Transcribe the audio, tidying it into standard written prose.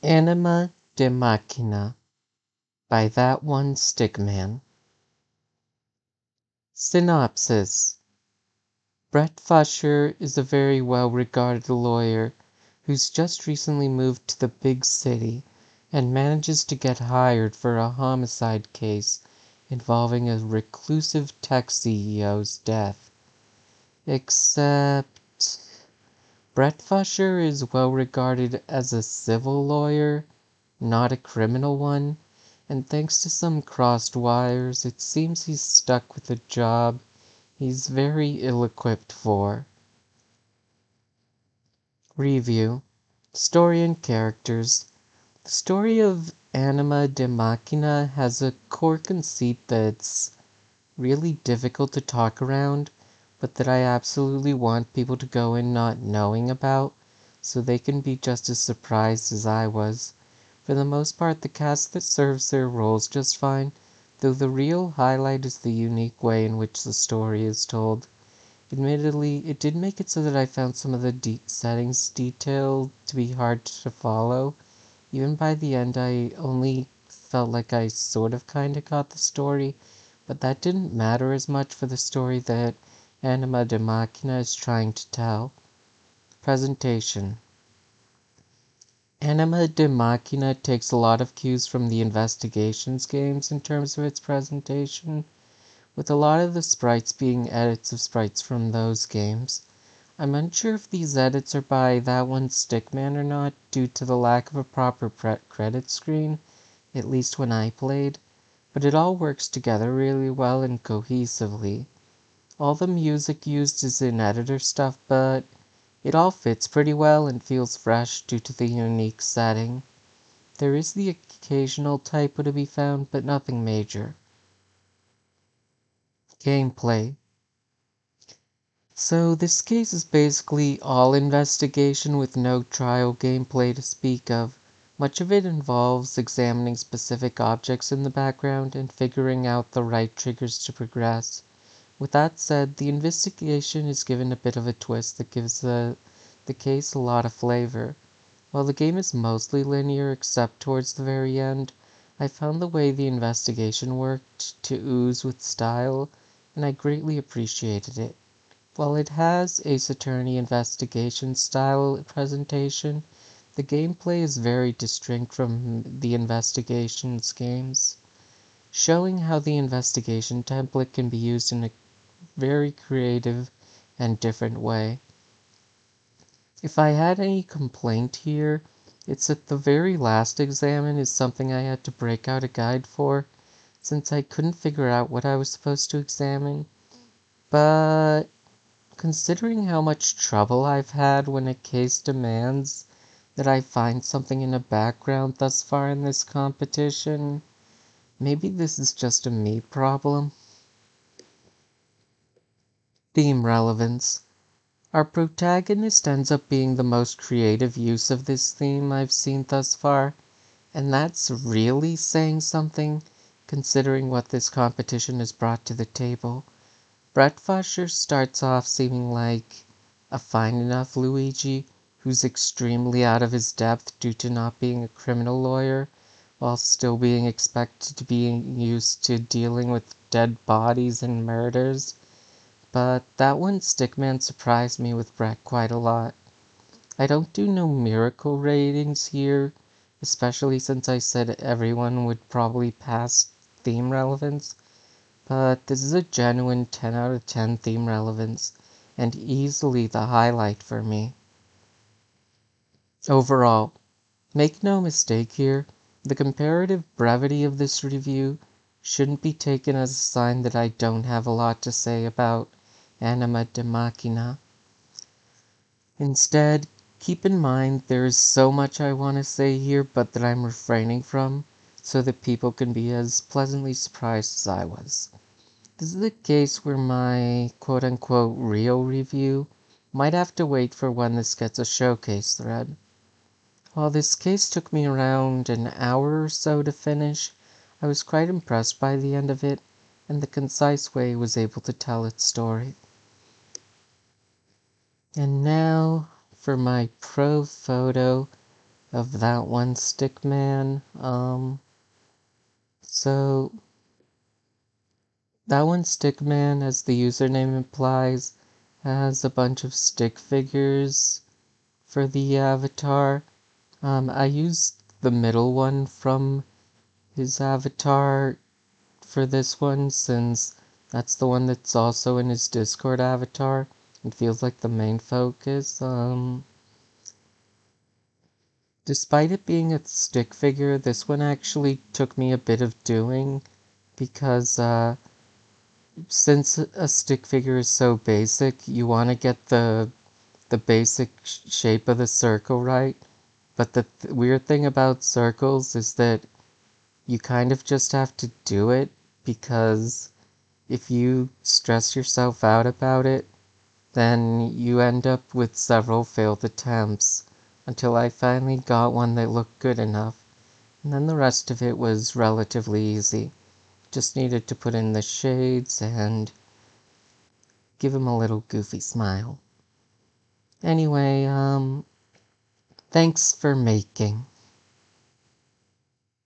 Anima de Machina by That One Stickman. Synopsis: Brett Fusher is a very well-regarded lawyer who's just recently moved to the big city and manages to get hired for a homicide case involving a reclusive tech CEO's death. Except Brett Fusher is well regarded as a civil lawyer, not a criminal one, and thanks to some crossed wires, it seems he's stuck with a job he's very ill-equipped for. Review: Story and characters. The story of Anima de Machina has a core conceit that's really difficult to talk around, but that I absolutely want people to go in not knowing about, so they can be just as surprised as I was. For the most part, the cast that serves their roles just fine, though the real highlight is the unique way in which the story is told. Admittedly, it did make it so that I found some of the settings detailed to be hard to follow. Even by the end, I only felt like I sort of kinda got the story, but that didn't matter as much for the story that Anima de Machina is trying to tell. Presentation: Anima de Machina takes a lot of cues from the Investigations games in terms of its presentation, with a lot of the sprites being edits of sprites from those games. I'm unsure if these edits are by That One Stickman or not, due to the lack of a proper credit screen, at least when I played, but it all works together really well and cohesively. All the music used is in editor stuff, but it all fits pretty well and feels fresh due to the unique setting. There is the occasional typo to be found, but nothing major. Gameplay. So this case is basically all investigation with no trial gameplay to speak of. Much of it involves examining specific objects in the background and figuring out the right triggers to progress. With that said, the investigation is given a bit of a twist that gives the case a lot of flavor. While the game is mostly linear except towards the very end, I found the way the investigation worked to ooze with style, and I greatly appreciated it. While it has Ace Attorney investigation style presentation, the gameplay is very distinct from the investigations games, showing how the investigation template can be used in a very creative and different way. If I had any complaint here, it's that the very last examine is something I had to break out a guide for, since I couldn't figure out what I was supposed to examine. But considering how much trouble I've had when a case demands that I find something in the background thus far in this competition, maybe this is just a me problem. Theme relevance. Our protagonist ends up being the most creative use of this theme I've seen thus far, and that's really saying something, considering what this competition has brought to the table. Brett Fusher starts off seeming like a fine enough Luigi who's extremely out of his depth due to not being a criminal lawyer, while still being expected to be used to dealing with dead bodies and murders. But That One Stickman surprised me with Brett quite a lot. I don't do no miracle ratings here, especially since I said everyone would probably pass theme relevance, but this is a genuine 10 out of 10 theme relevance, and easily the highlight for me. Overall, make no mistake here, the comparative brevity of this review shouldn't be taken as a sign that I don't have a lot to say about Anima de Machina. Instead, keep in mind there is so much I want to say here but that I'm refraining from, so that people can be as pleasantly surprised as I was. This is the case where my quote-unquote real review might have to wait for when this gets a showcase thread. While this case took me around an hour or so to finish, I was quite impressed by the end of it, and the concise way it was able to tell its story. And now for my pro photo of that one stick man. So that one stick man, as the username implies, has a bunch of stick figures for the avatar. I used the middle one from his avatar for this one since that's the one that's also in his Discord avatar. It feels like the main focus. Despite it being a stick figure, this one actually took me a bit of doing because since a stick figure is so basic, you want to get the basic shape of the circle right. But the weird thing about circles is that you kind of just have to do it because if you stress yourself out about it, then you end up with several failed attempts until I finally got one that looked good enough. And then the rest of it was relatively easy. Just needed to put in the shades and give him a little goofy smile. Anyway, thanks for making.